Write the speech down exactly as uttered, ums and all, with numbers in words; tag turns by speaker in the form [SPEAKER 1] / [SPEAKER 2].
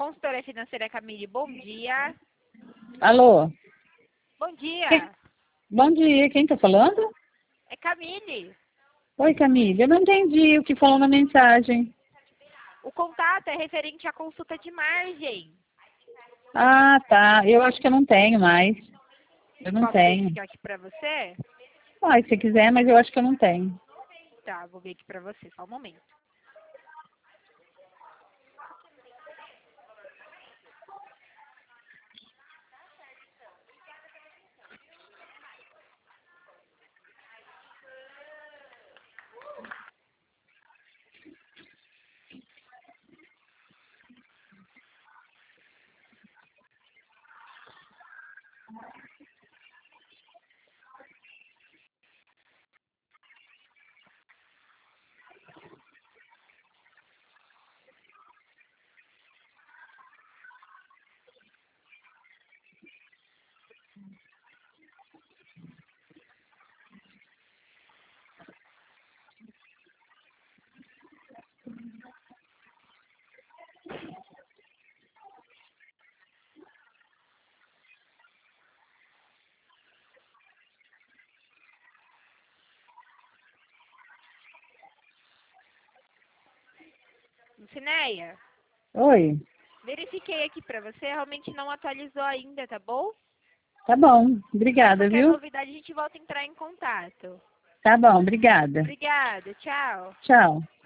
[SPEAKER 1] Consultoria Financeira Camille, bom dia.
[SPEAKER 2] Alô?
[SPEAKER 1] Bom dia.
[SPEAKER 2] Quem? Bom dia, quem tá falando?
[SPEAKER 1] É Camille.
[SPEAKER 2] Oi, Camille, eu não entendi o que falou na mensagem.
[SPEAKER 1] O contato é referente à consulta de margem.
[SPEAKER 2] Ah, tá, eu acho que eu não tenho mais. Eu não
[SPEAKER 1] Posso
[SPEAKER 2] tenho.
[SPEAKER 1] verificar aqui pra você?
[SPEAKER 2] Ah, se quiser, mas eu acho que eu não tenho.
[SPEAKER 1] Tá, vou ver aqui pra você, só um momento. Lucinéia,
[SPEAKER 2] Oi,
[SPEAKER 1] verifiquei aqui pra você, realmente não atualizou ainda, tá bom?
[SPEAKER 2] tá bom,
[SPEAKER 1] Mas
[SPEAKER 2] obrigada,
[SPEAKER 1] qualquer
[SPEAKER 2] viu?
[SPEAKER 1] novidade a gente volta a entrar em contato.
[SPEAKER 2] Tá bom, obrigada.
[SPEAKER 1] Obrigada, tchau.
[SPEAKER 2] Tchau.